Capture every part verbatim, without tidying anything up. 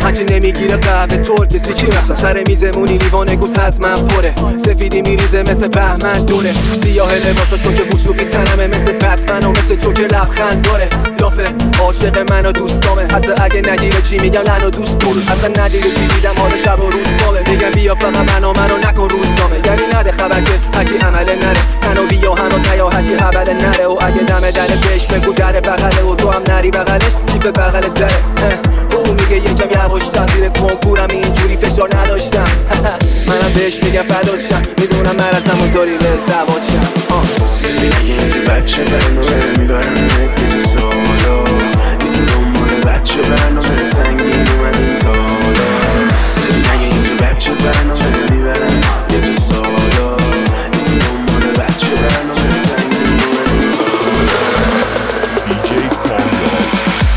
هرچی نمیگیره قهوه ترک سیکی مثلا سر میزمونی لیوان گوز حتما پره سفیدی میریزه مثل بهمن دوره سیاه لباسا چون که وسوقی تنمه مثل بتمن و مثل جوکر لبخند داره دافه عاشق من و دوستامه حتی اگه نگیره چی میگم لن و دوست دارم اصلا ندیده چی دیدم حالا شب و روز باله میگم بیا فقط منو منو نکن روزنامه یعنی نده خبر که هرچی عمله نره تنو بیا هنو نیا هرچی حبله نره و اگه دم در بهش بگو در بغله و تو هم نری بغلش کیف بغل دره او میگه یکم یواشتر زیر کنکورم اینجوری فشار نداشتم منم بهش میگم فداشم میدونم من از همونطوری به ازدواج شم میگه که بچه برنامه میبرم یه جا سالا نیستی دنبال بچه برنامه سنگین اومدیم تالا میگه که بچه برنامه میبرم یه جا سالا نیستی دنبال بچه برنامه سنگین اومدیم تالا دیجی کامیاب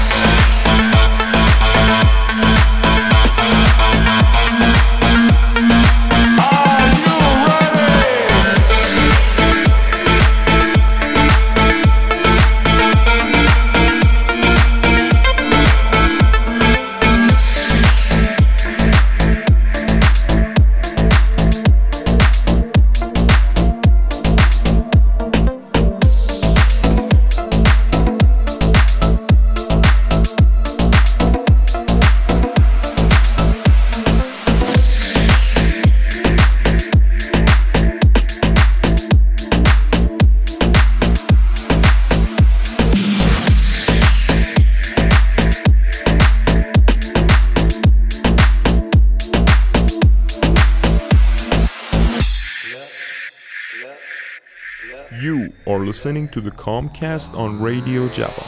You are listening to the Comcast on Radio Java.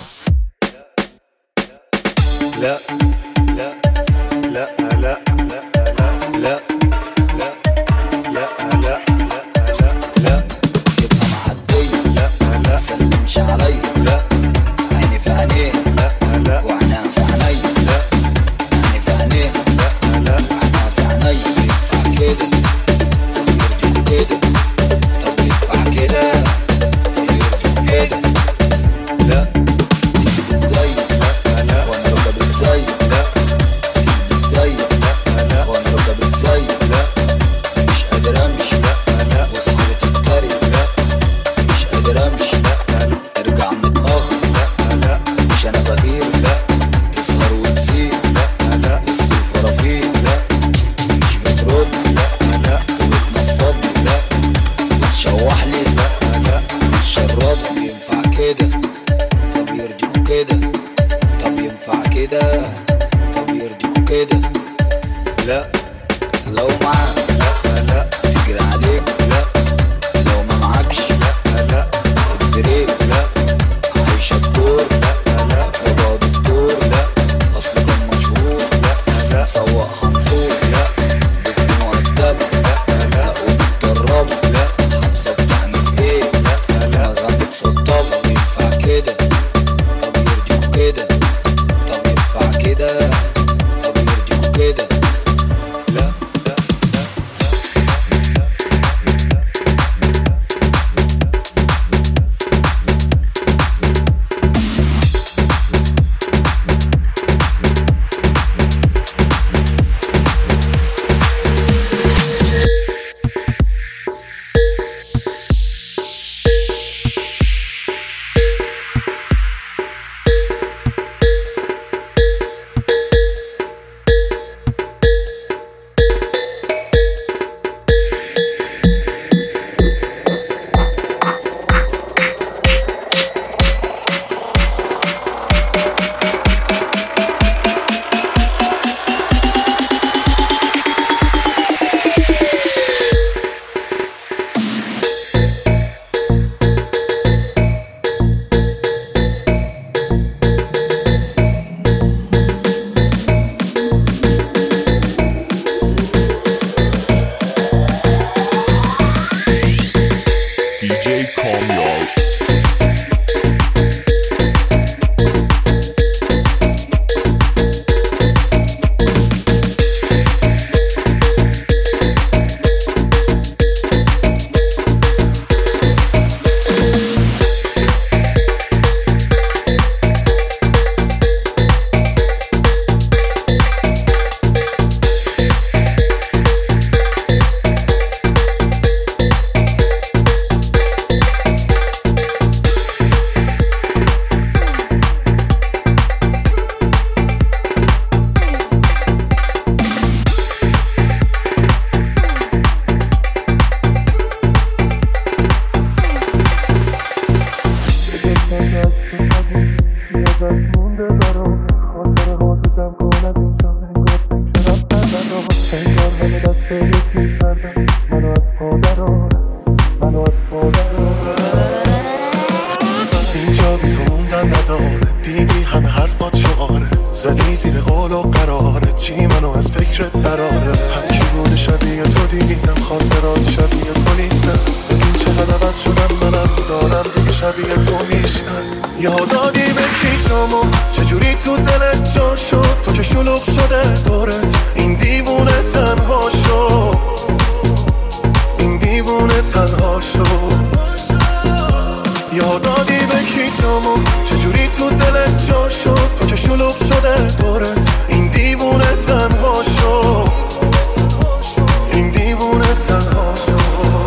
لا لا لا لا لا لا لا لا لا لا يبقى معدية لا لا سلمش عليا لا عيني في عينيه لا لا وعينها في عينيا لا عيني في عينيه لا لا وعينها في عينيا ينفع كده طب يرضي كده طب ينفع كده طب يرضي كده لا تلبس ضيق لا لا وانا ركبك زي لا تلبس ضيق لا لا وانا ركبك زي لا مش قادر امشي لا لا وصحابي تتريق لا مش قادر امشي لا لا ارجع متاخر لا لا مش انا بغير لا تسهر وتزيد لا لا وسط الفرافير لا مش بترد لا لا وبتنفضني لا بتشوحلي لا لا بتشرطني ينفع كده طب يرضيكوا كده طب ينفع كده طب يرضيكوا كده لا لو معاك لا لا تجري عليك لا لو ما معاكش لا لا خد بريك لا عايشة الدور لا فاكرة بقى دكتور لا أصله كان مشهور لا سواق حنطور لا بنت مؤدبة لا ومتدربة لا حافظة بتعمل ايه دماغها متسطبة ينفع كده طب يرضيكوا كده طب ينفع كده اینجا بی تو موندن نداره، دیدی همه حرفات شعاره، زدی زیر قول و قراره، چی منو از فکرت دراره. هم کی بوده شبیه تو دیدم، خاطرات شبیه تو نیستن، بگین چقدر عوض شدم، منم دارم دیگه شبیه تو میشن. یادادی به کی جامو چجوری تو دلت جا شد، تو که شلوغ شده دورت، این دیوونه تنها شد، این دیوونه تنها شد. یادادی به کی جامو چجوری تو دلت جا شد، تو که شلوغ شده دورت، این دیوونه تنها شد، این دیوونه تنها شد.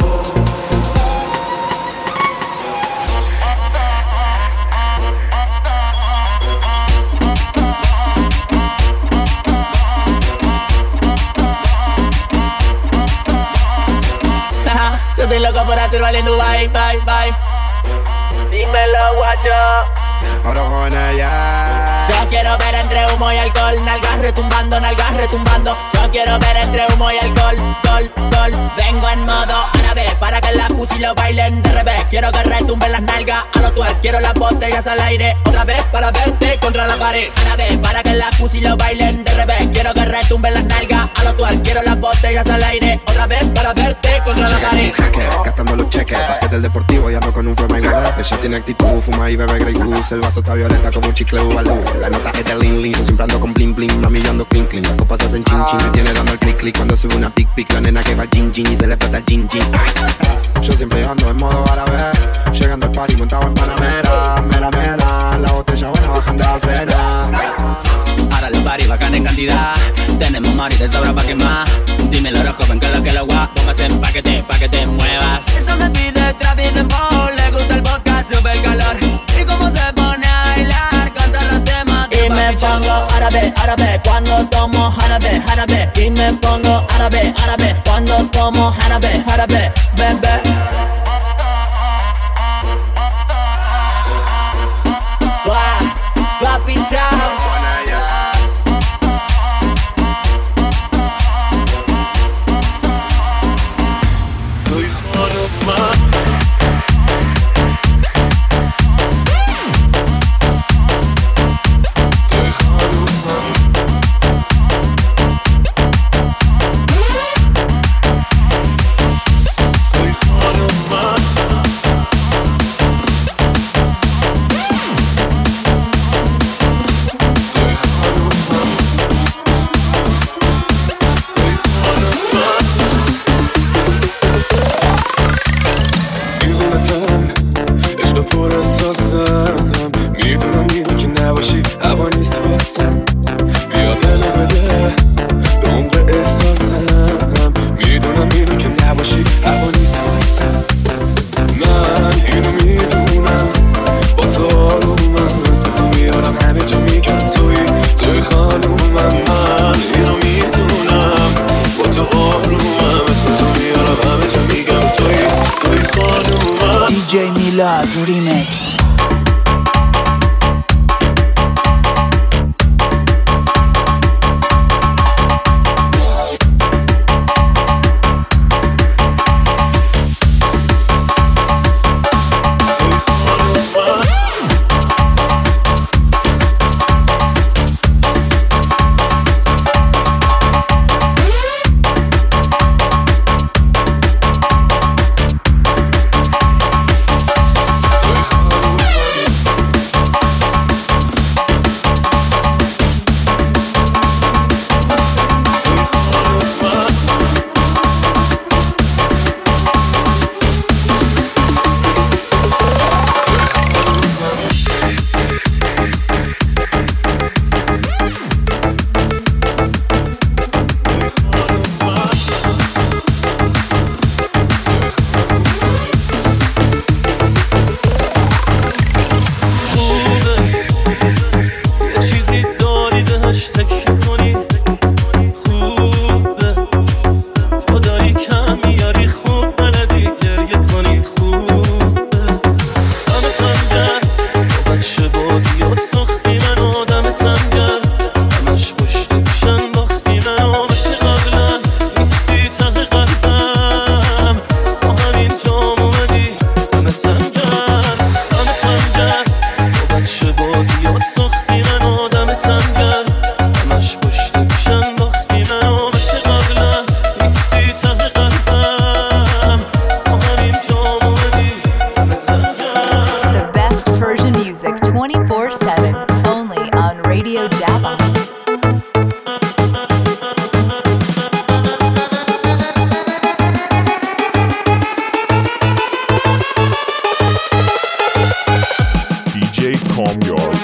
Yo estoy loco por hacerlo en Dubai, bye, bye. Dímelo, guacho. Ahora con ella. Yo quiero ver entre humo y alcohol, nalgas retumbando, nalgas retumbando. Yo quiero ver entre humo y alcohol, gol, gol. Vengo en modo árabe para que las pussy lo bailen de revés. Quiero que retumben las nalgas a los twerk. Quiero las botellas al aire otra vez para verte contra la pared. Árabe para que las pussy lo bailen de revés. Quiero que retumben las nalgas a los twerk. Quiero las botellas al aire otra vez para verte contra la pared. Gastando los cheques, bajé del deportivo y ando con un forma igual. Ella tiene actitud, fuma y bebe Grey Goose. El vaso está violeta como un chicle Ubalú. La nota es de Lin Lin, yo siempre ando con bling bling. Mami yo ando clean clean, las copas hacen chin chin. Me tiene dando el click click cuando sube una pic pic. La nena que va al gin gin y se le falta el gin gin. Yo siempre ando en modo árabe, llegando al party montado en Panamera. Mera mera, la botella buena bajan de la cena. Ahora los party bacán en cantidad. Tenemos mari de sobra pa' quemar. Dímelo rojo, ven que lo que lo guap. Póngase pa' que te, pa' que te muevas. Eso me pide Travis Dembow. Le gusta el podcast, sube el calor. Y como se pone a bailar, canta los temas. Y me pongo árabe, árabe, cuando tomo árabe, árabe. Y me pongo árabe, árabe, cuando tomo árabe, árabe. Bebé. Guau, papi chao. D J Milad Remix. Calm Yard.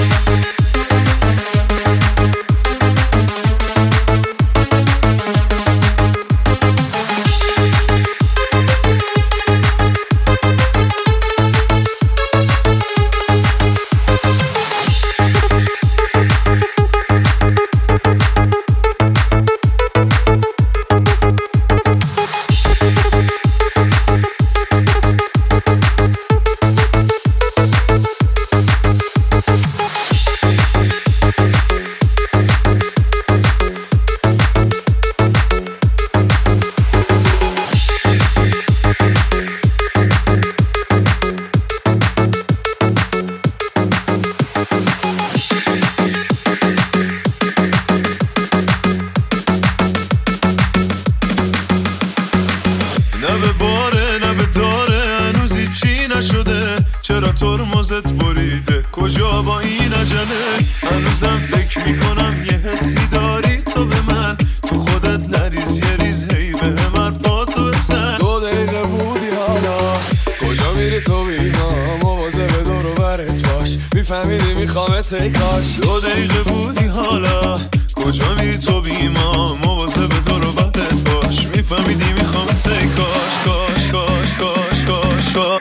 چرا ترمزت بریده کجا با این عجله هنوزم فکر میکنم یه حسی داری تو به من تو خودت نریز یه ریز هی به هم حرفاتو بزن دو دقیقه بودی حالا کجا میری تو بینا مواظب دور و برت باش میفهمیدی میخوامت ای کاش دو دقیقه بودی حالا کجا میری تو بیما مواظب دور و برت باش میفهمیدی میخوامت ای کاش کاش کاش کاش کاش کاش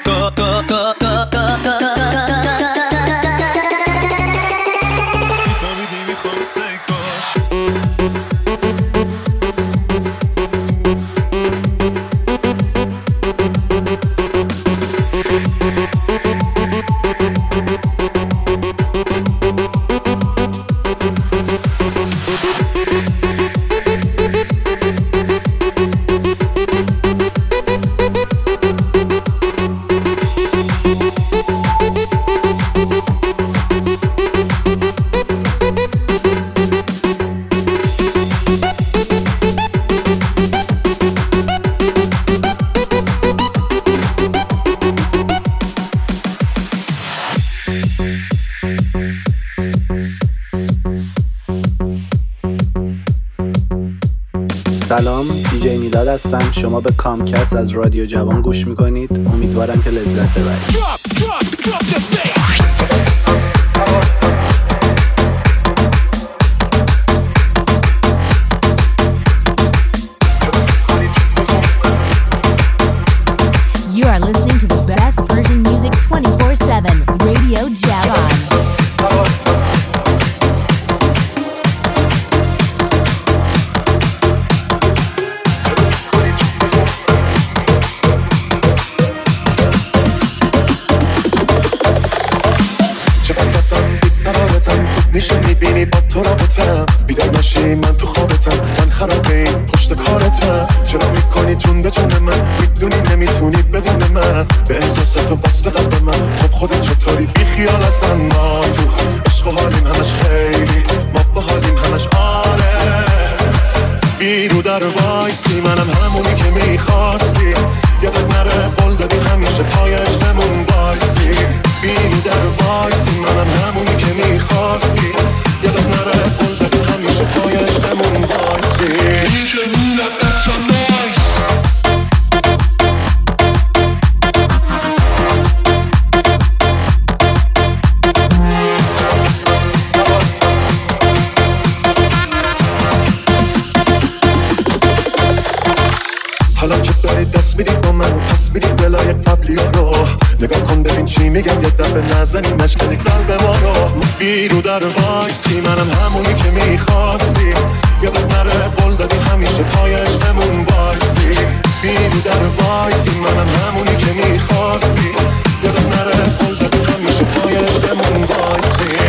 سلام، دیجی میلاد هستم. شما به کامکست از رادیو جوان گوش میکنید. امیدوارم که لذت ببرید. You are listening to the best Persian music twenty-four seven, Radio Javan. میشه میبینی با تو رابطم بیدار نشی من تو خوابتم من خراب این پشت کارتم چرا میکنی جون به جون من میدونی نمیتونی بدون من به احساس تو وصل قلب من خب خودت چطوری بی خیال اصلا ما تو عشق و حالیم همش خیلی ما با حالیم همش آره بیرو در وایسی منم همونی که میخواستی یادت نره قول دادی همیشه پای عشقمون وایسی بیرو در وایسی منم همونی که میخواستی یادت نره قول دادی همیشه پای عشقمون وایسی حالا که داری دست میدی با من و پس میدی دلای قبلی ها رو نگاه کن ببین چی میگم یه دفعه نزنی مشکنی قلب ما رو بیرو در وایسی منم همونی که میخواستی یادت نره قول دادی همیشه پای عشقمون وایسی بیرو در وایسی منم همونی که میخواستی یادت نره قول دادی همیشه پای عشقمون وایسی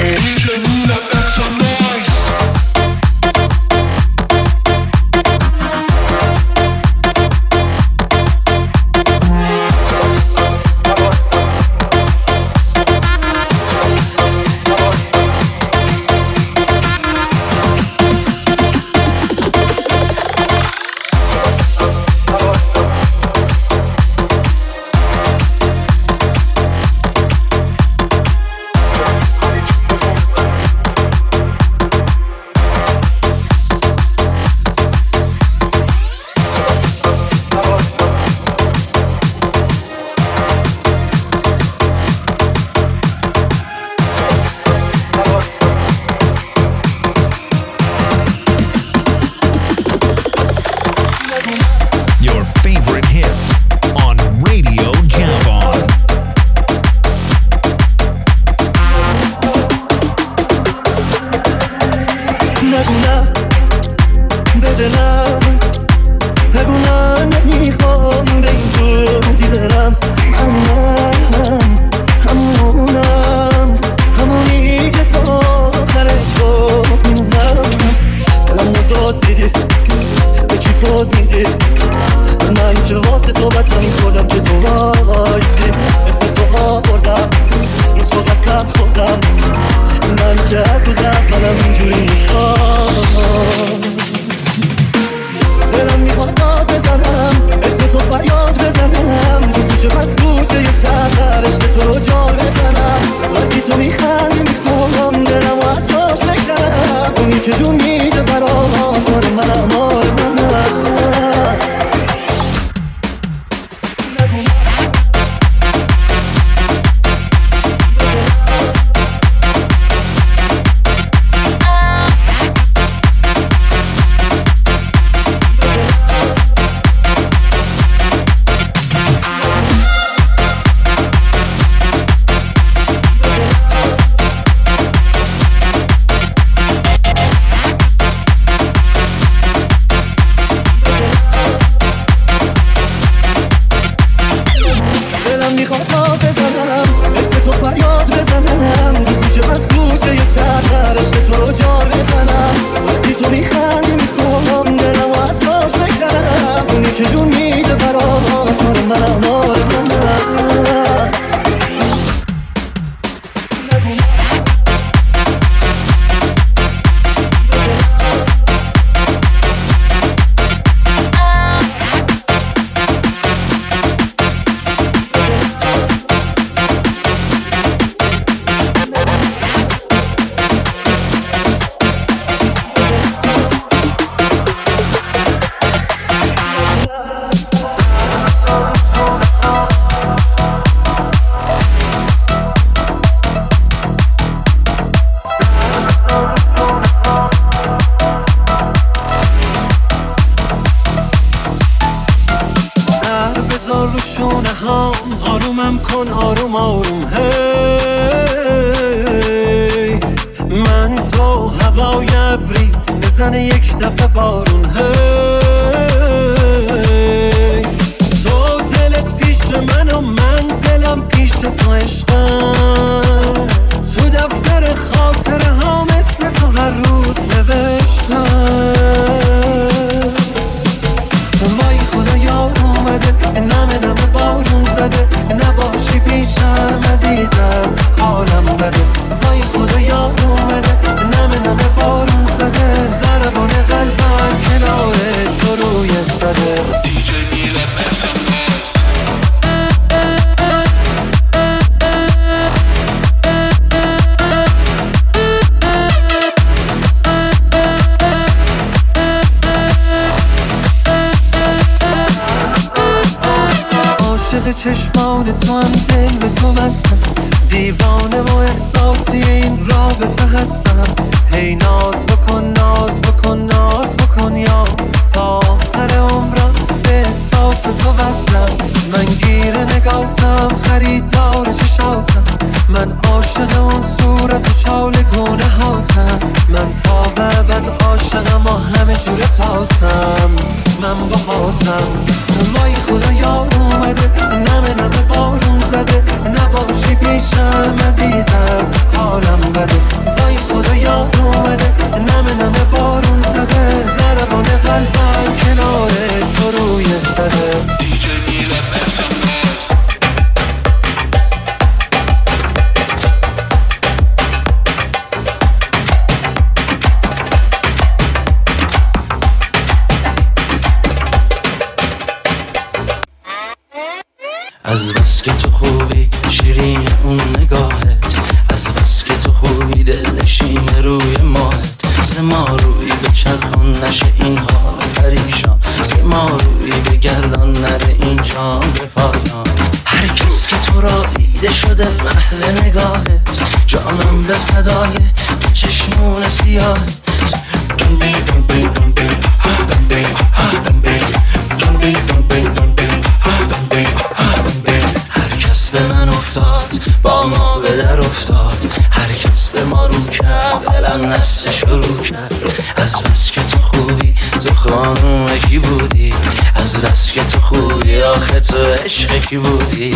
خودم خودم من که از روز اولم اینجوری میخواست دلم میخواد داد بزنم اسم تو فریاد بزنم تو کوچه پس کوچه یه شهر عشق تو رو جار بزنم وقتی تو میخندی میخوام دلم و از جاش بکنم اونی که جون میده برام آزار منم آر منم چشمان تو هم دل به تو بستم دیوانه و احساسی این رابطه هستم هی ناز بکن ناز بکن ناز بکن یا تا آخر عمرم به احساس تو وصلم من گیر نگاتم خریدار چشاتم من عاشق اون صورت و چالگونه هاتم من تا به بعد عاشقم و همه جور پاتم من با هاتم وای خدا یار اومده نمه نمه بارون زده نباشی پیشم عزیزم حالم بده وای خدا یار اومده نمه نمه بارون زده ضربان قلبم کنار تو روی صده دیجی میلم مرسی از بس که تو خوبی شیرین اون نگاهت از بس که تو خوبی دلشین روی ماهت ز ما روی به چرخان نشه این حال پریشان ز ما روی به گردان نره این جام به پایان هر کس که تو را دیده شده محل نگاهت جانم به فدای به چشمون سیاهت دون بی دون بی دون بی دون بی دون بی دون بی دون بی دون بی دون بی هر کس به من افتاد با ما به در افتاد هر کس به ما رو کرد دلم نسته شروع کرد از بس که تو خوبی تو خانوم کی بودی از بس که تو خوبی آخه تو عشق کی بودی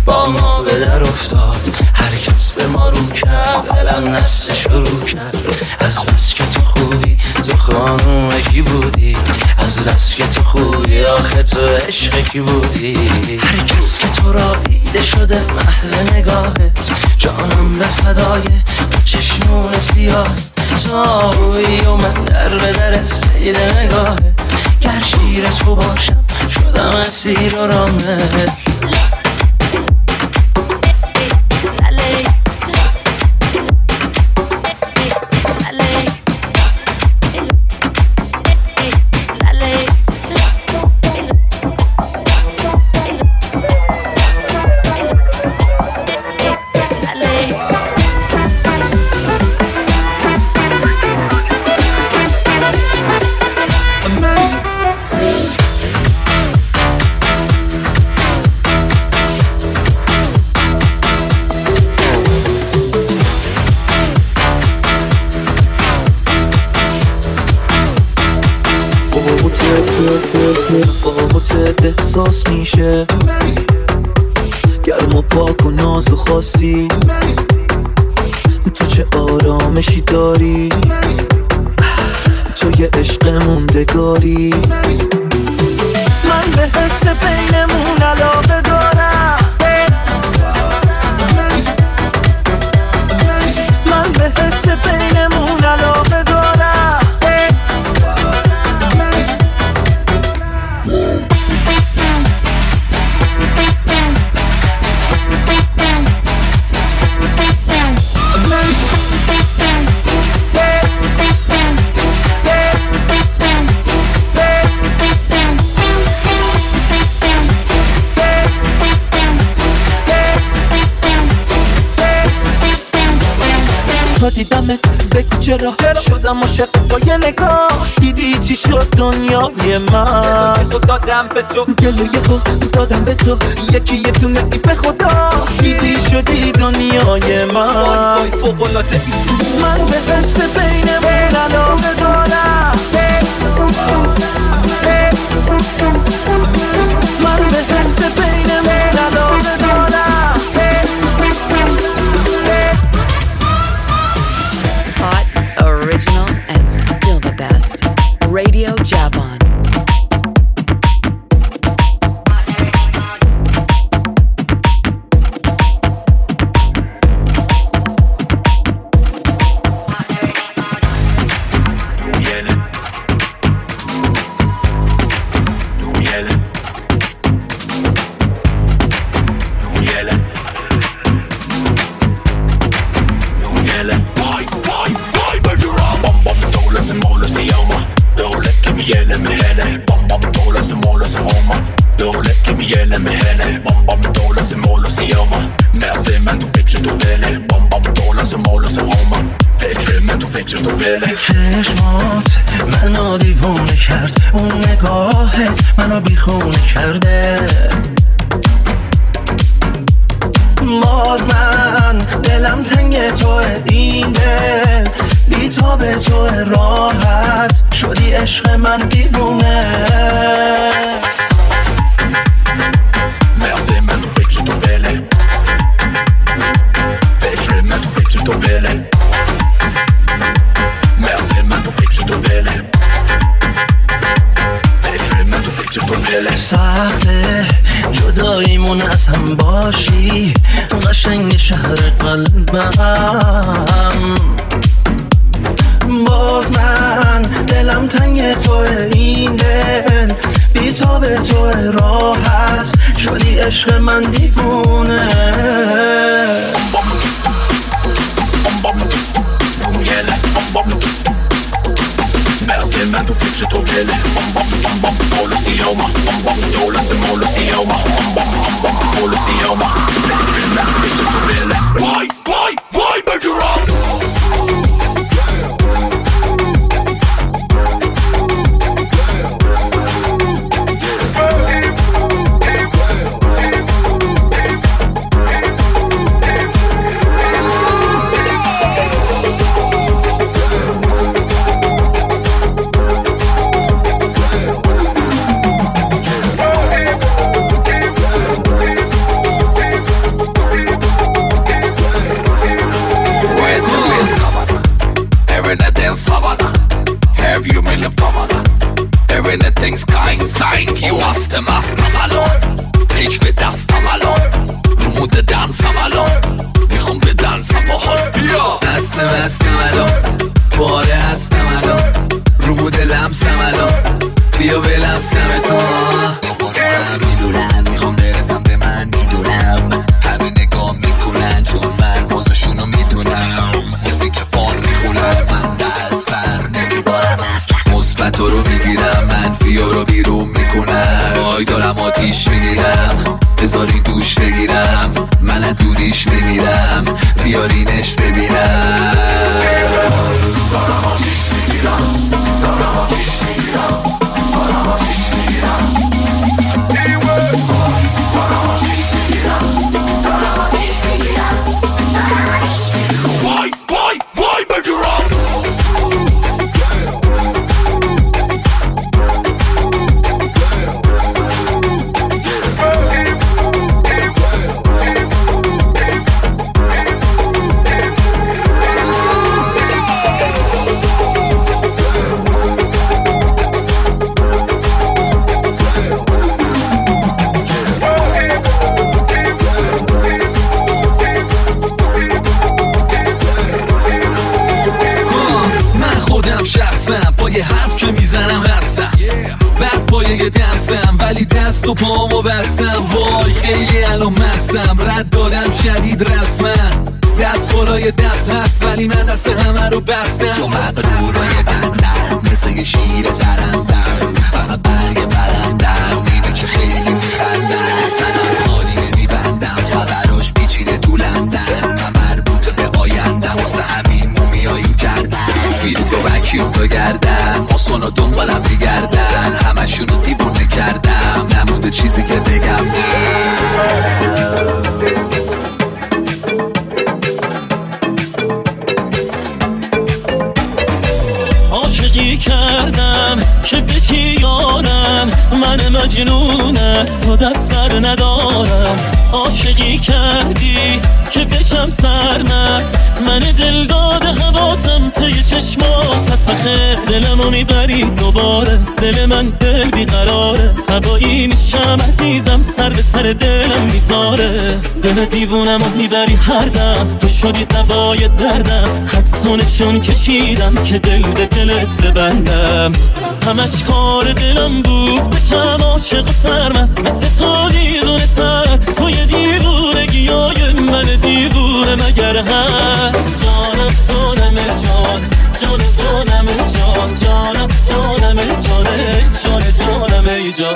با ما به در افتاد، هر کس به ما رو کرد، دلم نسل شروع کرد. از بس که تو خوبی، تو خانوم کی بودی؟ از بس که تو خوبی، آخه تو عشق کی بودی؟ هر کس که تو را دیده شده محو نگاهت، جانم به فدای با چشمون سیاه. تو آبویی و من در به در سیر نگاهت، گر شیر تو باشم شدم اسیر و رامت. تفاوتت احساس میشه، گرم و پاک و ناز و خاصی، تو چه آرامشی داری، تو یه عشق موندگاری. من به حس بینمون علاقه دارم، من به حس بینمون علاقه دارم. تا دیدمت بگو چرا شدم عاشق با یه نگاه، دیدی چی شد دنیای من. خود دادم به تو دل و یه خود دادم به تو، یکی یه دونه ای به خدا، دیدی شدی دنیای من. فوق‌العاده ای تو من به حس بینمون علاقه دارم، من به حس بینمون علاقه دارم. Original and still the best. Radio Javon. چشمات منو دیوونه کرد، اون نگاهت منو بیخونه کرده. باز من دلم تنگ توه، این دل بی تاب توه، راحت شدی عشق من دیوونه. Merci men du fik du belle, fake men du fik du belle. Merci men du fik du belle, fake men du fik du belle. سخته جداییمون از هم باشی، قشنگ شهر قلبم. باز من دلم تنگ توه، این دل بی تاب توه، راحت شدی عشق من دیوونه. Merci men du fik du belle, bom bom bom bom Colosseum, bom bom Colosseum, Colosseum, bom bom bom Colosseum. Merci men du fik du belle. Why why why murder up? رنگی مست مستم الان پیک به دستم الان رو مود دنسم الان میخوام به دنسم با حال بیا مست مستم الان پاره هستم الان رو مود لمسم الان بیا به لمسم تو هم میدونن میخوام برسم به من میدونم همه نگاه میکنن چون من فازشونو میدونم موزیک فان میخونم من دست بر نمیدارم اصلا مثبت رو میگیرم منفی رو بیرون میکنم وای دارم آتیش میگیرم بذارین دوش بگیرم من از دوریش میمیرم بیارینش ببینم دارم آتیش میگیرم دارم آتیش میگیرم دارم آتیش میگیرم دارم آتیش میگیرم دارم آتیش میگیرم وای وای وای بگیرم پای حرف که میزنم هستم بعد پای دنسم ولی دست و پامو بستم وای خیلی الان مستم رد دادم شدید رسما دست بالای دست هست ولی من دست همه رو بستم جو مقرورای دندم مثل یه شیر درندم فقط برگ برندم میره که خیلی میخندم سنم خالی نمیبندم خبراش پیچیده تو لندن من مربوط به آیندم واسه همین مومیایی کردم فیلز و وکیوم تو گردم ماسون و دنبالم میگردن همشونو دیوونه کردم نمونده چیزی که بگم عاشقی کردم که به کی یارم من مجنون از تو دست بر ندارم عاشقی کردی که بشم سرمست من دل داده حواسم پی چشمات سخه دلمو میبری دوباره دل من دل بیقراره هوایی میشم عزیزم سر به سر دلم میذاره دل دیوونمو میبری هر دم تو شدی دوای دردم خدسونشون کشیدم که دل به دلت ببندم همش کار دلم بود بشم عاشق و سرمست مثل تو دیوونه تر تو یه دیوونگی های من دیوونه مگر هست جانم جانم جان جان جانم جان جانم جانم جانه جان جانم ای جان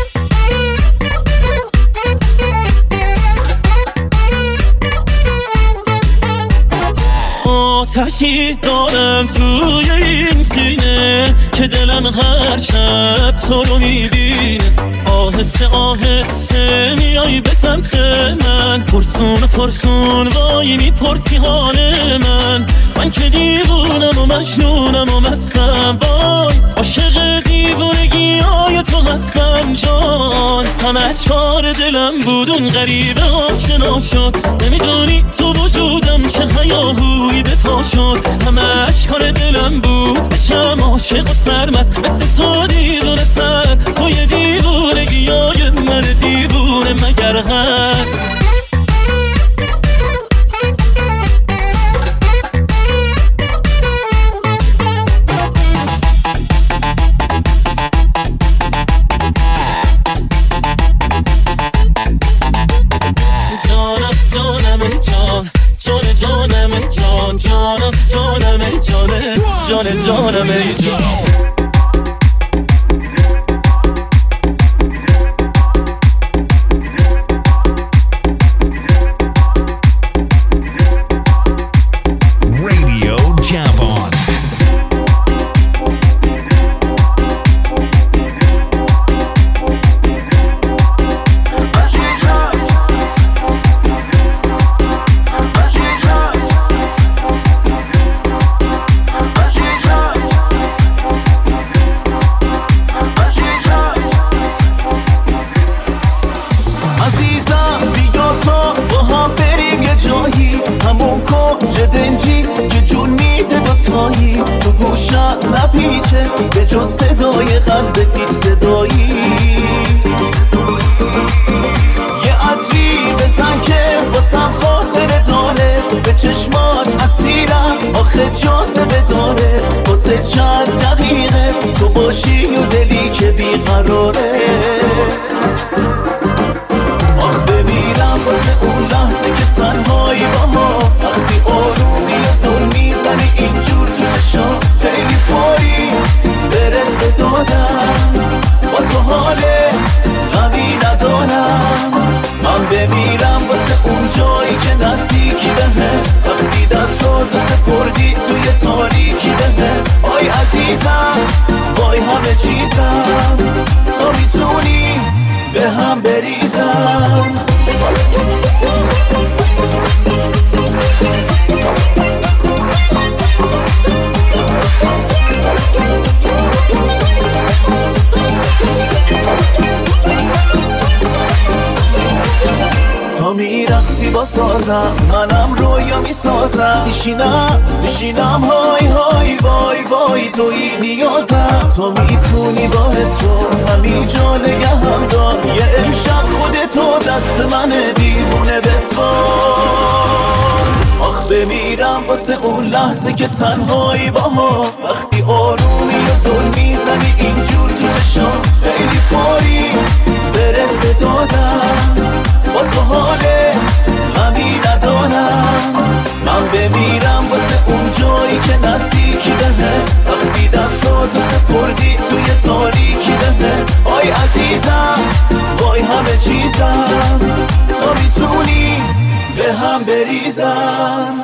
آتشی دارم توی این سینه که دلم هر شب تو رو میبینه آهسته آهسته میای به سمت من پرسون پرسون وای میپرسی حال من من که دیوونم و مجنونم و مستم وای عاشق دیوونگی های تو هستم جان همش کار دلم بود اون غریبه آشنا شد نمیدونی تو وجودم چه هیاهویی به پا شد همش کار دلم بود بشم عاشق و سرمست مثل تو دیوونه تر تو یه دیوونگی های من دیوونه مگر هست جان جانم جان جانم جانم جانه جان جانم ای جان نداره. آخ بمیرم واسه اون لحظه که تنهایی با ما، وقتی آرومی یا زل میزنی اینجور تو چشام، خیلی فوری برس به دادم، با تو حاله غمی ندارم. من بمیرم واسه اون جایی که نزدیکی بهه، وقتی دستاتو سپردی توی تاریکی بهه. آی عزیزم وای همه چیزم، تو میتونی به هم بریزم. تا میرقصی با سازم، منم رویا میسازم. میشینم میشینم های های وای وای توی نیازم. تو میتونی با حس رو همین جا نگهم دار، یه امشب خودتو دست منه دیوونه بسپار. آخ بمیرم واسه اون لحظه که تنهایی با ما، وقتی آرومی یا زل میزنی اینجور تو چشام، خیلی فوری برس به دادم، با تو حاله غمی ندارم. من بمیرم واسه اون جایی که نزدیکی بهه، وقتی دستاتو سپردی توی تاریکی بهه. آی عزیزم وای همه چیزم، تو میتونی به هم بریزم.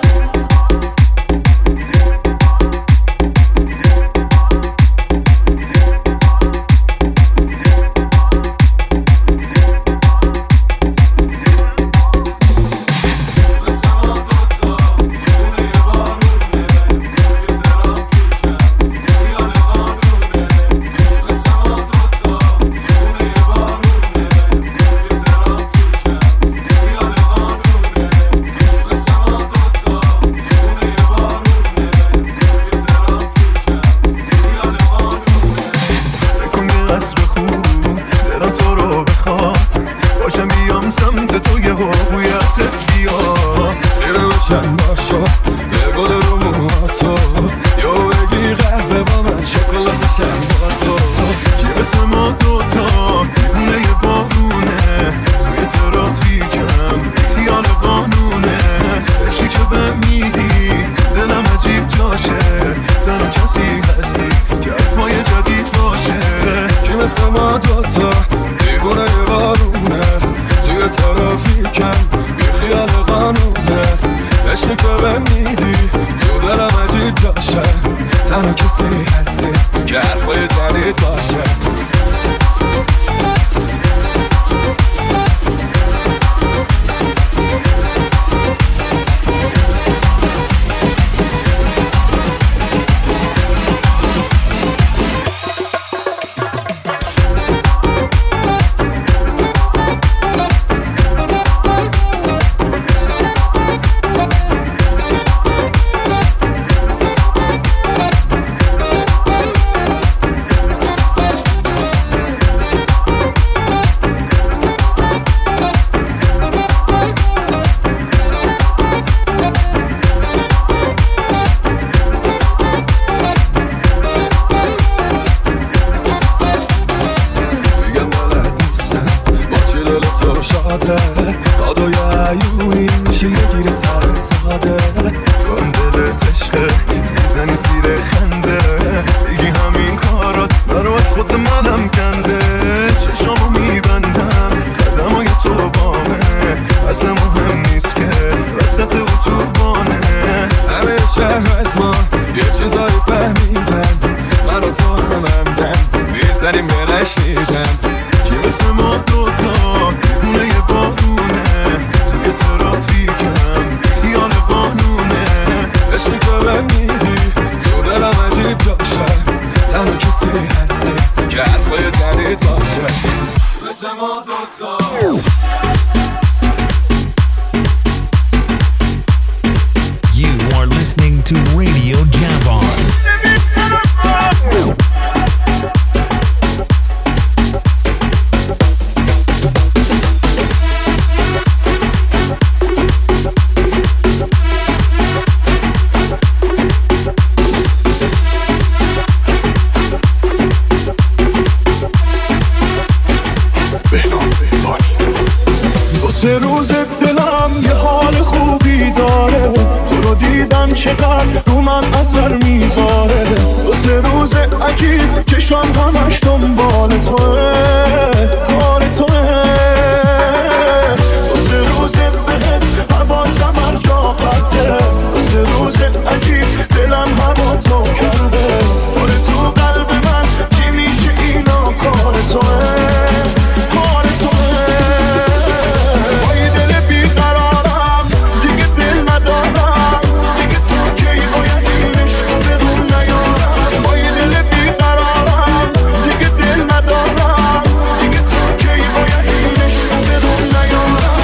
دیدن چقدر رو من اثر میذاره. دو سه روز عجیب چشم همش دنبال توه، کار توه. دو سه روز بهت حواسم هر جا قطعه. دو سه روز عجیب دلم هوا تو کرده. پر تو قلب من چی میشه اینا کار توه، کار توه. با یه دل بیقرارم دیگه دل ندارم. دیگه تا کی باید این عشقو به روم نیارم. با یه دل بیقرارم دیگه دل ندارم. دیگه تا کی باید این عشقو به روم نیارم.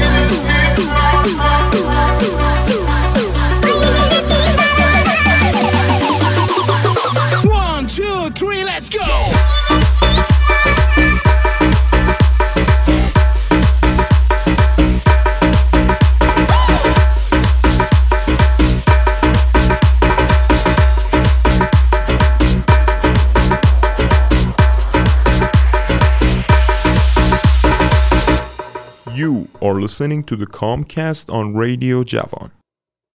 One, two, three, let's go! You are listening to the Comcast on Radio Javan.